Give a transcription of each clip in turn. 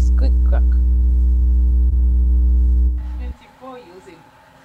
Click crack. 24 years ago.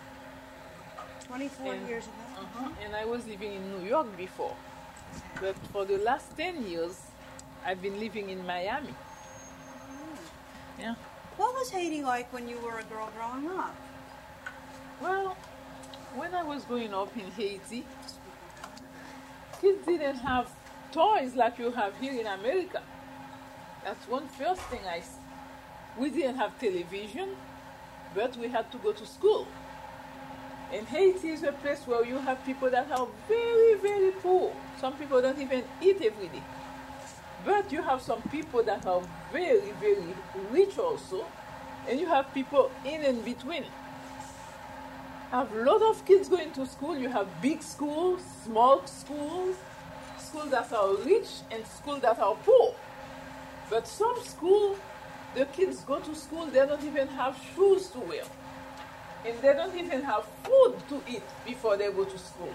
24 years ago. And I was living in New York before. But for the last 10 years, I've been living in Miami. Yeah. What was Haiti like when you were a girl growing up? Well, when I was growing up in Haiti, kids didn't have toys like you have here in America. That's one first thing I see. We didn't have television, but we had to go to school. And Haiti is a place where you have people that are very, very poor. Some people don't even eat every day. But you have some people that are very, very rich also. And you have people in and between. Have a lot of kids going to school. You have big schools, small schools, schools that are rich and schools that are poor. But some schools, the kids go to school, they don't even have shoes to wear. And they don't even have food to eat before they go to school.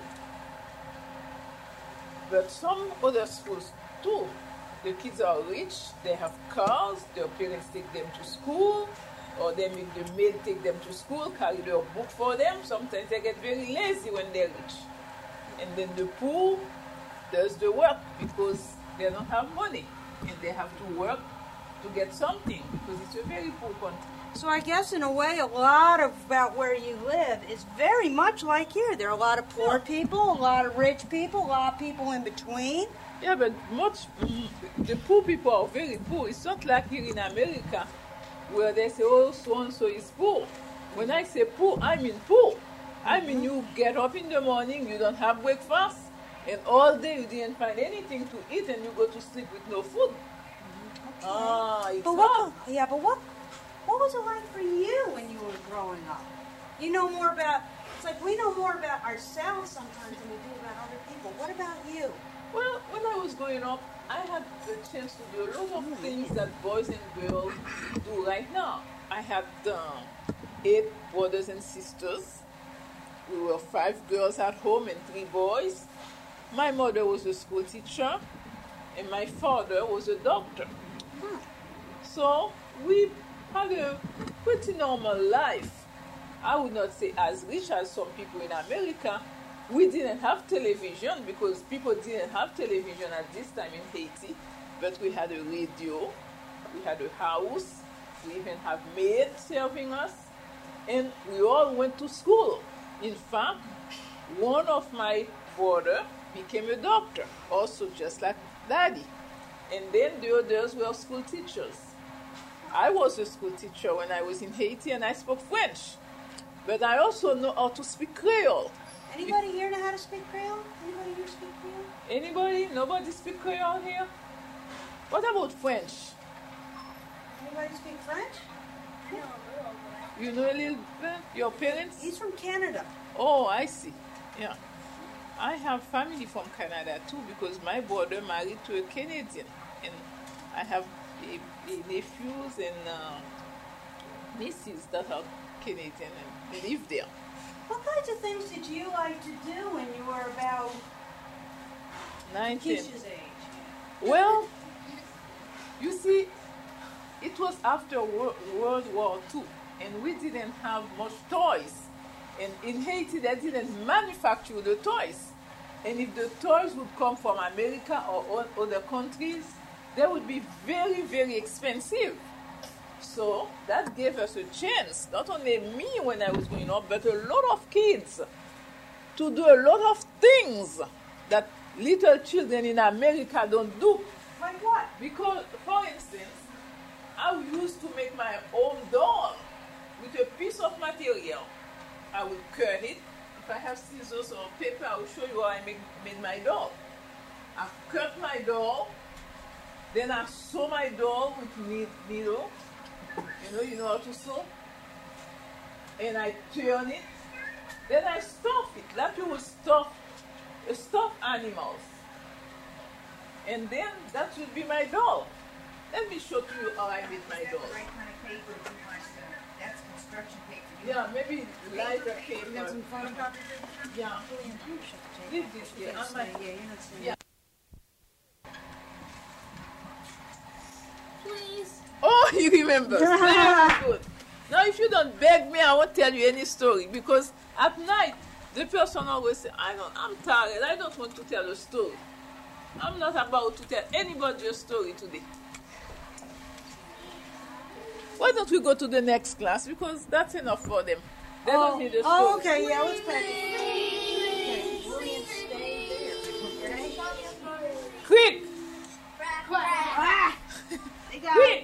But some other schools too, the kids are rich, they have cars, their parents take them to school, or they make the maid take them to school, carry their book for them. Sometimes they get very lazy when they're rich. And then the poor does the work because they don't have money. And they have to work to get something because it's a very poor country. So I guess in a way, a lot of about where you live is very much like here. There are a lot of poor people, a lot of rich people, a lot of people in between. Yeah, but the poor people are very poor. It's not like here in America where they say, oh, so-and-so is poor. When I say poor, I mean poor. I mean you get up in the morning, you don't have breakfast, and all day you didn't find anything to eat, and you go to sleep with no food. Okay. It's but what was it like for you when you were growing up? You know more about, it's like we know more about ourselves sometimes than we do about other people. What about you? Well, when I was growing up, I had the chance to do a lot of things that boys and girls do right now. I had 8 brothers and sisters. We were 5 girls at home and 3 boys. My mother was a school teacher, and my father was a doctor. So we had a pretty normal life. I would not say as rich as some people in America. We didn't have television because people didn't have television at this time in Haiti, but we had a radio, we had a house, we even have maids serving us, and we all went to school. In fact, one of my brother became a doctor, also just like Daddy. And then the others were school teachers. I was a school teacher when I was in Haiti, and I spoke French. But I also know how to speak Creole. Anybody here know how to speak Creole? Anybody here speak Creole? Anybody? Nobody speak Creole here? What about French? Anybody speak French? You know a little bit? Your parents? He's from Canada. Oh, I see. Yeah. I have family from Canada too because my brother married to a Canadian. And I have nephews and nieces that are Canadian and live there. What kinds of things did you like to do when you were about 19? Keisha's age? Well, you see, it was after World War II, and we didn't have much toys. And in Haiti, they didn't manufacture the toys. And if the toys would come from America or other countries, they would be very, very expensive. So that gave us a chance, not only me when I was growing up, but a lot of kids to do a lot of things that little children in America don't do. Like what? Because, for instance, I used to make my own doll with a piece of material. I would cut it. If I have scissors or paper, I will show you how I made my doll. I cut my doll, then I sew my doll with needle. You know how to sew? And I turn it. Then I stuff it. Like you would stuff animals. And then that would be my doll. Let me show you how I made my doll. That's the right kind of paper if you want to. That's construction paper. Yeah, maybe lighter paper. You got some photocopies? Yeah. Leave this here. On my, yeah. Please. Oh, you remembers. Very good. Now, if you don't beg me, I won't tell you any story because at night, the person always says, I'm tired. I don't want to tell a story. I'm not about to tell anybody a story today. Why don't we go to the next class? Because that's enough for them. They don't need a story. Oh, okay, yeah, let's practice. Okay, Julian, stay there. Okay? Quick! Ah, they got Quick!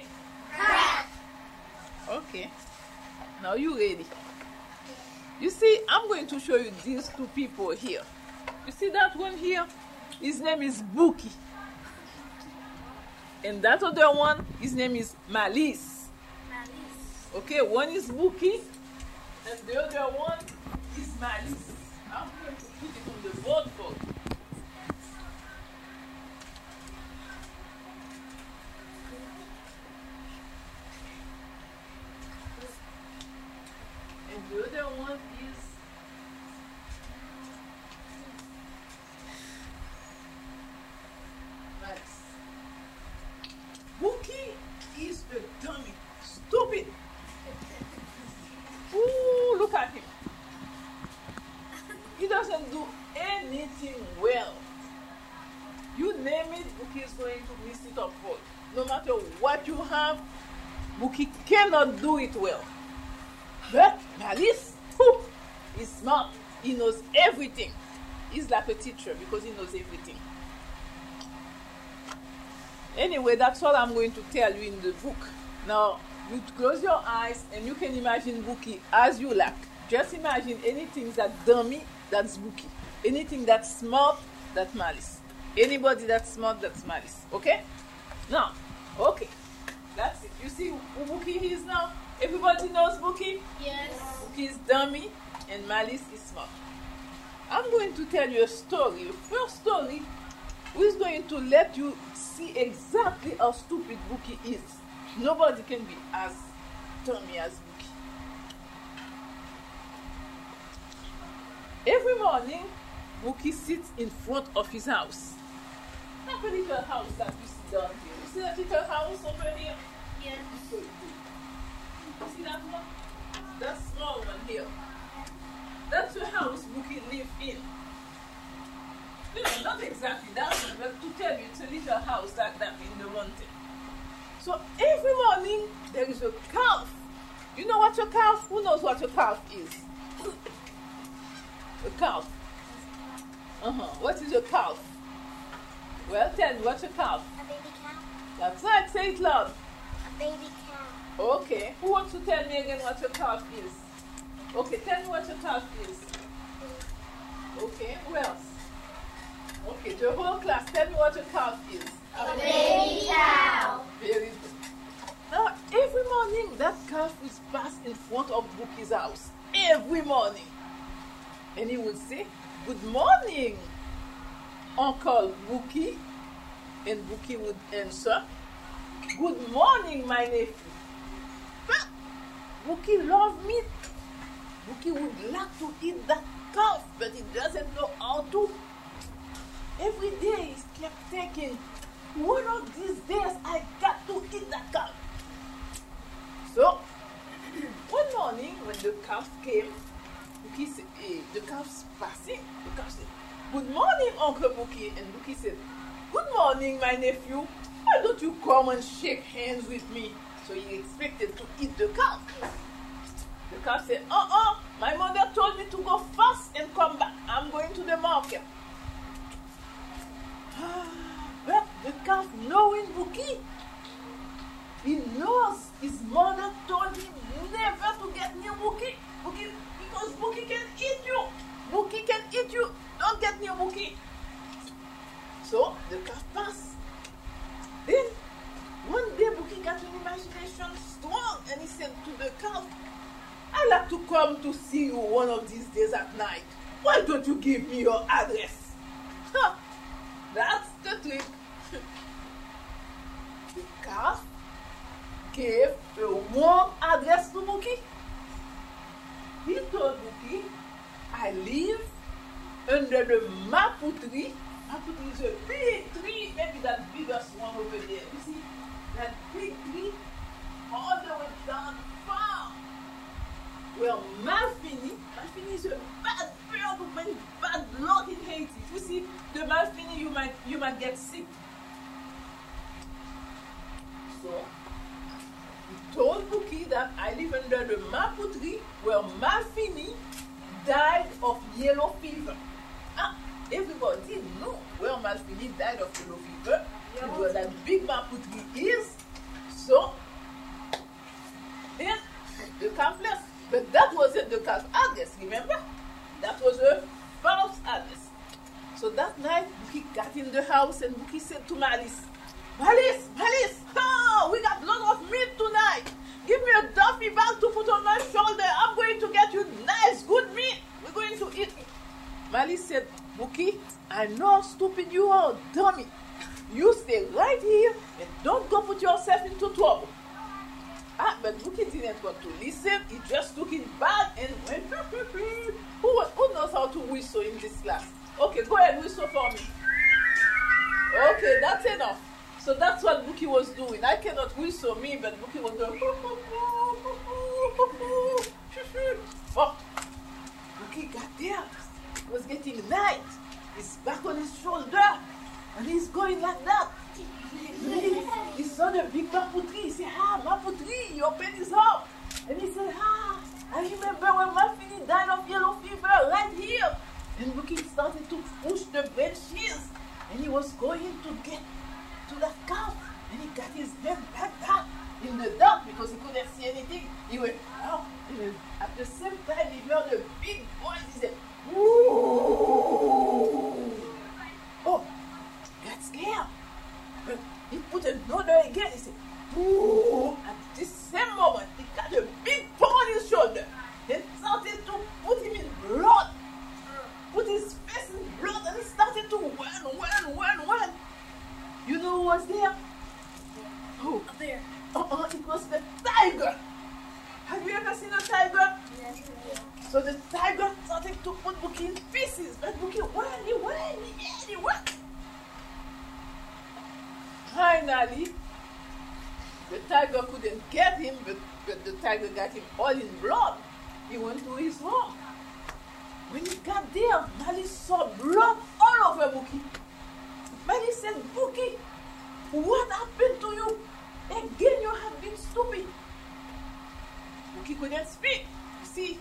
it. Okay. Now you ready? You see, I'm going to show you these two people here. You see that one here? His name is Buki. And that other one, his name is Malice. Okay, one is Buki, and the other one is Malice. I'm going to put it on the board for you. And the other one is Malice. Buki is a dummy, stupid. Ooh, look at him. He doesn't do anything well. You name it, Buki is going to miss it up for you. No matter what you have, Buki cannot do it well. But Malice, he's smart. He knows everything. He's like a teacher because he knows everything. Anyway, that's all I'm going to tell you in the book. Now, you close your eyes and you can imagine Buki as you like. Just imagine anything that's dummy, that's Buki. Anything that's smart, that's Malice. Anybody that's smart, that's Malice. Okay? Now, okay. That's it. You see who Buki is now? Everybody knows Buki? Yes. Buki is dummy and Malice is smart. I'm going to tell you a story. The first story is going to let you see exactly how stupid Buki is. Nobody can be as dummy as Buki. Every morning, Buki sits in front of his house. Not a little house that you see down here. You see that little house over here? Yes. You see that one? That small one here. That's the house Buki lives in. You know, not exactly that one, but to tell you, it's a little house like that in the mountain. So every morning, there is a calf. You know what a calf? Who knows what a calf is? A calf. What is a calf? Well, tell me, what's a calf? A baby cow. That's right, say it loud. A baby cow. Okay, who wants to tell me again what a calf is? Okay, tell me what a calf is. Okay, who else? Okay, the whole class, tell me what a calf is. A baby cow. Very good. Now, every morning, that calf will pass in front of Buki's house. Every morning. And he would say, "Good morning, Uncle Buki." And Buki would answer, "Good morning, my nephew." But Buki loves meat. Buki would like to eat that calf, but he doesn't know how to. Every day, he kept thinking, one of these days, I got to eat that calf. So, one morning, when the calf came, Buki said, the calf's passing. The calf said, "Good morning, Uncle Buki." And Buki said, "Good morning, my nephew. Why don't you come and shake hands with me?" So he expected to eat the calf. The calf said, my mother told me to go fast and come back. I'm going to the market. But the calf, knowing Buki, he knows his mother told him never to get near Buki. Because Buki can eat you. Buki can eat you. Don't get near Buki. So the calf passed. Then one day Buki got an imagination strong and he said to the calf, "I'd like to come to see you one of these days at night. Why don't you give me your address?" That's the trick. The calf gave a wrong address to Buki. He told Buki, "I live under the mapu tree." Mapu tree is a big tree, maybe that biggest one over there. You see, that big tree all the way down far. Well, Malfini is a bad bird who brings bad luck in Haiti. If you see the Malfini, you might get sick. So he told Buki that I live under the mapu tree where Malfini died of yellow fever. Everybody knew where Malfini died of yellow fever. Where that big mapu tree is. So then the camp left. But that wasn't the camp address, remember? That was a false address. So that night, Buki got in the house and Buki said to Malice, Malice, we got a lot of meat tonight. Give me a duffy bag to put on my shoulder. I'm going to get you nice, good meat. We're going to eat it. Malice said, Buki, I know how stupid you are, dummy. You stay right here and don't go put yourself into trouble. But Buki didn't want to listen. He just took his bag and went. Who knows how to whistle in this class? Okay, go ahead, whistle for me. Okay, that's enough. So that's what Buki was doing. I cannot whistle me, but Buki was doing. Oh, Buki got there. It was getting night. His back on his shoulder. And he's going like that. He saw the big mapu tree. He said, mapu tree, your pen is up. And he said, I remember when Malfini died of yellow fever right here. And Buki started to push the branches. And he was going to get to that calf. And he got his head like that in the dark because he couldn't see anything. He went out. And at the same time, he heard a big voice. He said, ooh. Oh, got scared. But he put another again. He said, ooh. At this same moment, he got a big paw on his shoulder and started to put him in blood. Put his face in blood and he started to run. You know who was there? Who? Up there. It was the tiger. Have you ever seen a tiger? Yes, So the tiger started to put Buki in pieces. But Buki ran. Finally, the tiger couldn't get him, but the tiger got him all in blood. He went to his home. When he got there, Malice saw blood all over Buki. Malice said, Buki, what happened to you? Again, you have been stupid. Buki couldn't speak. You see?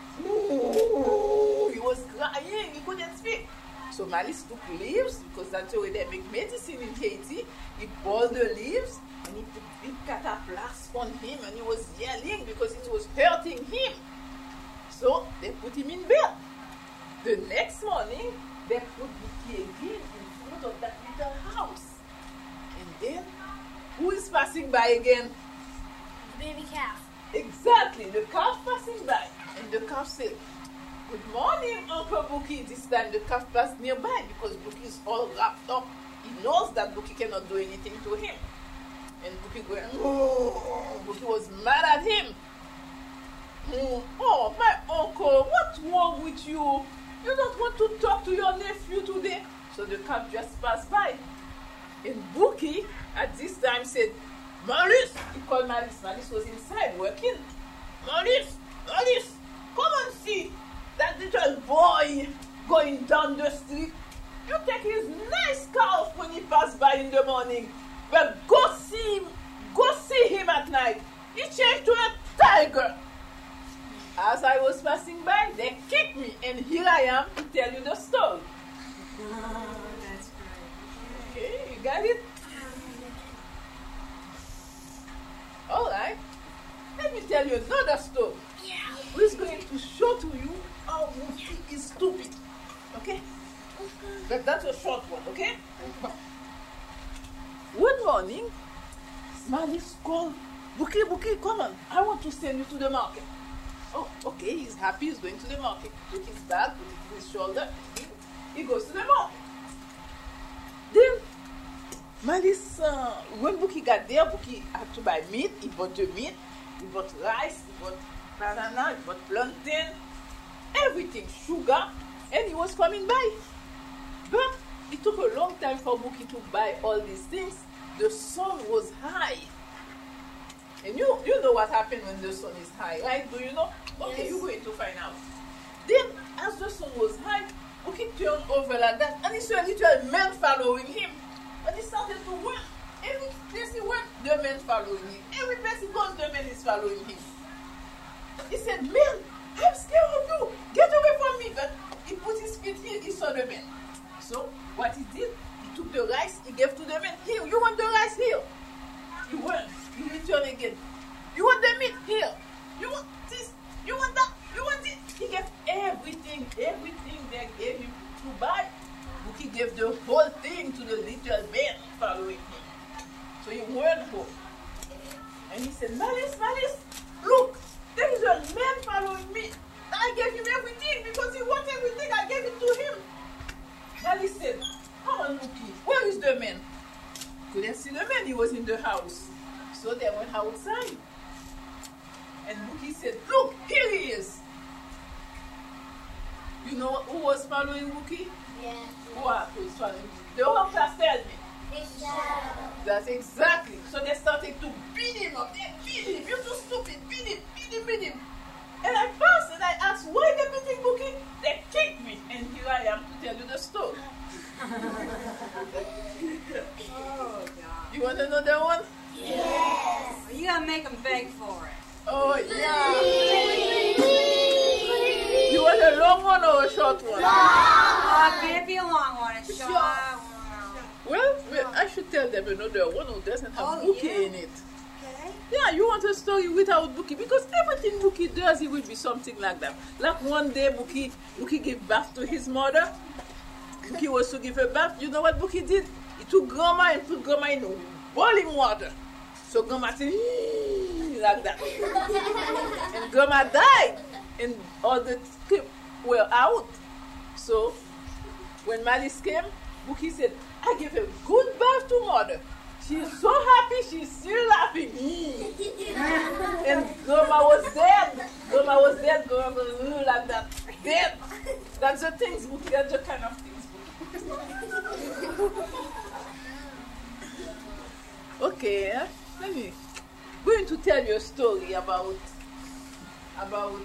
Ooh, he was crying. He couldn't speak. So Malice took leaves, because that's the way they make medicine in Haiti. He boiled the leaves, and he put big cataplasm on him, and he was yelling because it was hurting him. So they put him in bed. The next morning, they put Buki again in front of that little house. And then, who is passing by again? The baby calf. Exactly, the calf passing by. And the calf said, good morning, Uncle Buki. This time the calf passed nearby because Buki is all wrapped up. He knows that Buki cannot do anything to him. And Buki going, oh, Buki was mad at him. Oh, my uncle, what's wrong with you? You don't want to talk to your nephew today? So the calf just passed by. And Buki, at this time, said, Malice! He called Malice. Malice was inside working. Malice! Come and see that little boy going down the street. You take his nice calf when he passed by in the morning. But go see him at night. He changed to a tiger. As I was passing by, they kicked me, and here I am to tell you the story. Oh, that's great. Okay, you got it? All right. Let me tell you another story. Yeah. Who is going to show to you how Buki is stupid. Okay? But that's a short one, okay? One morning, Malice called, Buki, come on. I want to send you to the market. Oh, okay, he's happy, he's going to the market. Took his bag, put it in his shoulder, he goes to the market. Then, Malice, when Buki got there, Buki had to buy meat. He bought the meat, he bought rice, he bought banana, he bought plantain, everything, sugar, and he was coming by. But it took a long time for Buki to buy all these things. The sun was high. And you know what happened when the sun is high, right? Do you know? Okay, Yes. you're going to find out. Then, as the sun was high, Buki turned over like that, and he saw a little man following him. And he started to run. Every place he went, the man following him. Every place he goes, the man is following him. He said, "Man, I'm scared of you. Get away from me." But he put his feet here, he saw the man. So, what he did, he took the rice, he gave to the man. "Here, you want the rice? Here." He went, he returned again. "You want the meat? Here. You want this? You want that? You want it?" He gave everything they gave him to buy. Buki gave the whole thing to the little man following him. So he went home. And he said, Malice, look, there is a man following me. I gave him everything because he wants everything. I gave it to him. Malice said, "Come on, Buki, where is the man?" Couldn't see the man, he was in the house. So they went outside. And Buki said, "Look, here he is." You know who was following Buki? Yeah. Who was following? The whole class tells me. It's shadow. That's exactly. So they started to beat him up. They beat him. "You're too stupid. Beat him. And I passed and I asked, "Why they beating Buki?" They kicked me. And here I am to tell you the story. Oh, God. You want another one? Yes. Well, you gotta make them beg for it. Oh, yeah. You want a long one or a short one? Oh, can't be a long one. It's short. Well, I should tell them another one who doesn't have Oh, Buki yeah. in it. Okay. Yeah, you want a story without Buki because everything Buki does, it will be something like that. Like one day, Buki gave birth to his mother. Buki was to give her bath. You know what Buki did? He took Grandma and put Grandma in boiling water. So Grandma said, "Eee," like that. And Grandma died. And all the kids were out. So when Malice came, Buki said, "I gave a good bath to Mother. She's so happy, she's still laughing." And Grandma was dead. Grandma was like that. Dead. That's the things, Buki. That's the kind of things, Buki. Okay, let me going to tell you a story about a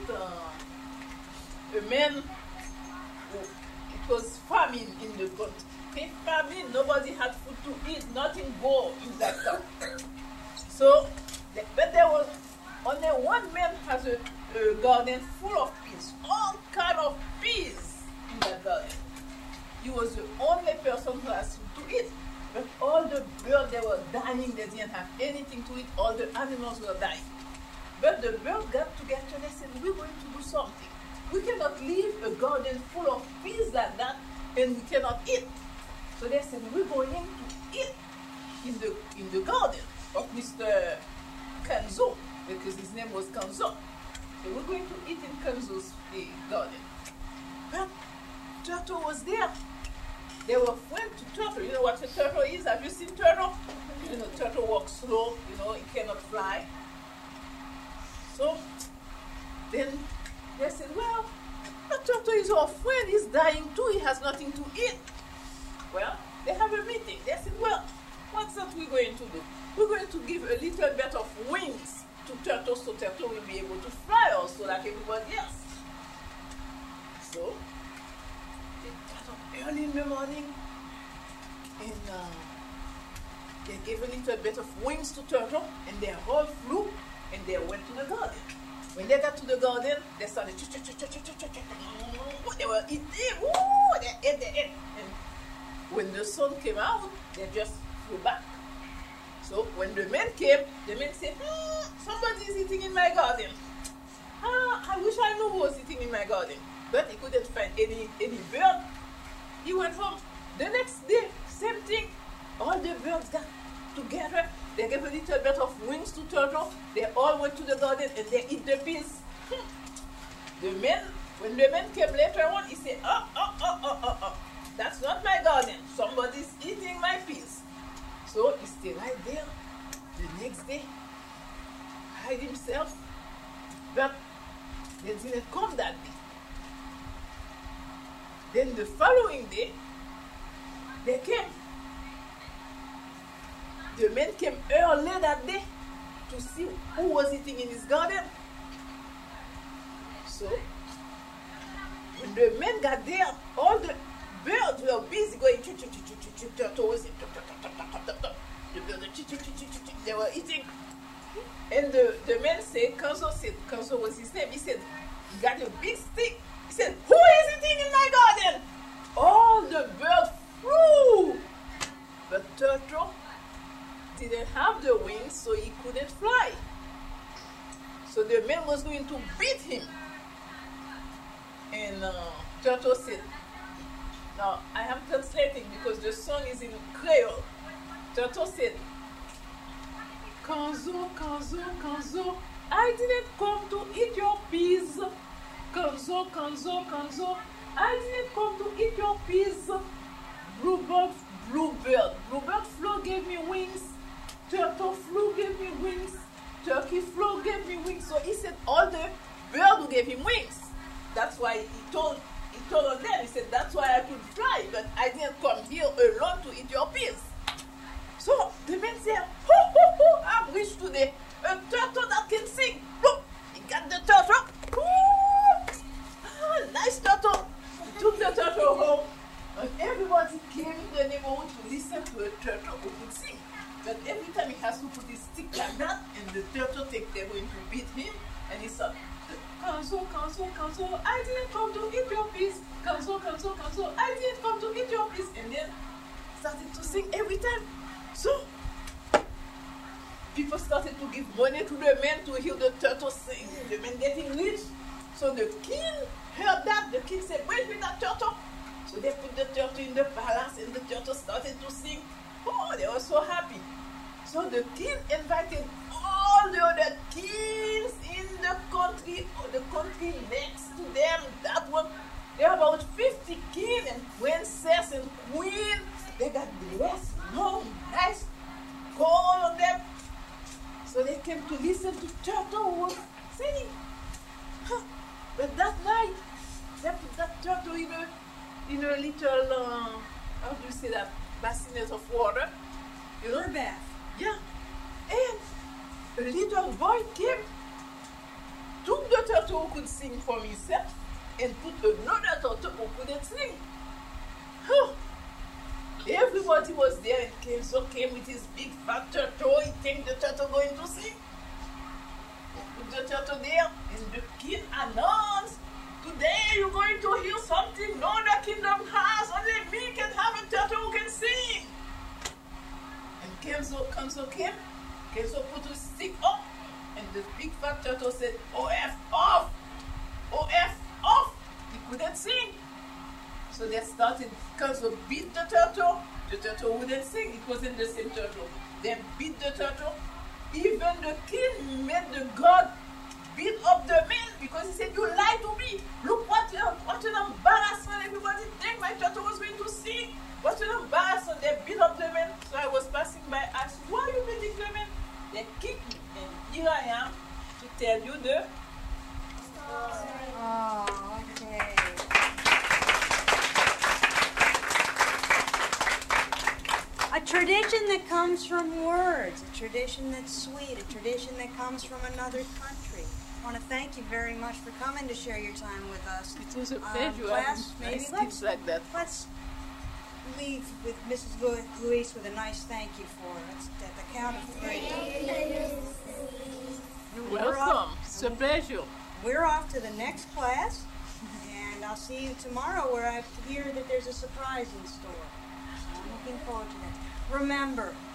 man who, it was famine in the country. Okay, famine, nobody had food to eat, nothing go in that town. So, but there was only one man has a garden full of peas, all kind of peas in that garden. He was the only person who has food to eat. But all the birds, they were dying, they didn't have anything to eat, all the animals were dying. But the birds got together and they said, "We're going to do something. We cannot leave a garden full of peas like that and we cannot eat." So they said, "We're going to eat in the garden of Mr. Kanzo," because his name was Kanzo. So we're going to eat in Kanzo's garden. But Turtle was there. They were friends to Turtle. You know what a turtle is? Have you seen Turtle? You know, Turtle walks slow, you know, it cannot fly. So then they said, "Well, the Turtle is our friend, he's dying too, he has nothing to eat." Well, they have a meeting. They said, "Well, what's that we're going to do? We're going to give a little bit of wings to Turtle so Turtle will be able to fly also like everybody else." So they got up early in the morning and they gave a little bit of wings to Turtle and they all flew and they went to the garden. When they got to the garden, they started they were eating, they ate. And when the sun came out, they just flew back. So when the man came, the man said, "Somebody is eating in my garden. I wish I knew who was eating in my garden." But he couldn't find any bird. He went home. The next day, same thing. All the birds got together. They gave a little bit of wings to Turtle. They all went to the garden and they eat the peas. When the man came later on, he said, oh. That's not my garden. Somebody's eating my peas. So he stayed right there. The next day, hide himself. But they didn't come that day. Then the following day, they came. The men came early that day. to see who was eating in his garden. So when the men got there, all the birds were busy going. Turtle was the birds, they were eating. And the man said, Kanzo was his name. He said, he got a big stick. He said, who is eating in my garden? All the birds flew. But Turtle didn't have the wings, so he couldn't fly. So the man was going to beat him. And Turtle said, now I am translating because the song is in Creole. Turtle said, Kanzo, Kanzo, Kanzo, I didn't come to eat your peas. Kanzo, Kanzo, Kanzo, I didn't come to eat your peas. Bluebird, Flo gave me wings. Turtle flew, gave me wings. Turkey flew, gave me wings. So he said all the birds who gave him wings. That's why he told them, he said, that's why I could fly, but I didn't come here alone to eat your peas. So the man said, I'm rich today. A turtle that can sing. Look, he got the turtle. Nice turtle. He took the turtle home. And everybody came in the neighborhood to listen to a turtle who could sing. But every time he has to put his stick like that, and the turtle they're going to beat him, and he said, Kanzo, Kanzo, Kanzo, I didn't come to eat your peas. Kanzo, Kanzo, Kanzo, I didn't come to eat your peas. And then started to sing every time. So people started to give money to the men to hear the turtle sing. The men getting rich. So the king heard that. The king said, wait with that turtle. So they put the turtle in the palace and the turtle started to sing. Oh, they were so happy. So the king invited all the other kings in the country, or the country next to them. That one, there are about 50 kings and princess and queen. They got dressed, long, nice, gold on them. So they came to listen to turtle who was singing. But that night, they put that turtle in a little, how do you say that, bassinet of water. You know? bath. Yeah. And a little boy came, took the turtle who could sing for himself, and put another turtle who couldn't sing. Everybody was there, and Kenzo came with his big fat turtle. He think the turtle going to sing. Put the turtle there, and the king announced, today you're going to hear something no other kingdom has. Only me can have a turtle who can sing. And Kenzo came. Kenzo put his stick up, and the big fat turtle said, OF off! OF off! He couldn't sing. So they started, Kenzo beat the turtle wouldn't sing, it wasn't the same turtle. They beat the turtle. Even the king made the god beat up the man because he said, you lied to me. Look what an embarrassment. Everybody think my turtle was going to sing. What an embarrassment. They beat up the man. So I was passing by, asked, why are you beating the man? They kicked me. And here I am to tell you the story. Oh, okay. A tradition that comes from words, a tradition that's sweet, a tradition that comes from another country. I want to thank you very much for coming to share your time with us. It was a pleasure. Class, maybe kids like that. Let's leave with Mrs. Louise with a nice thank you for her. It's at the count of 3. You're welcome. It's a pleasure. We're off to the next class, and I'll see you tomorrow where I hear that there's a surprise in store. I'm looking forward to that. Remember,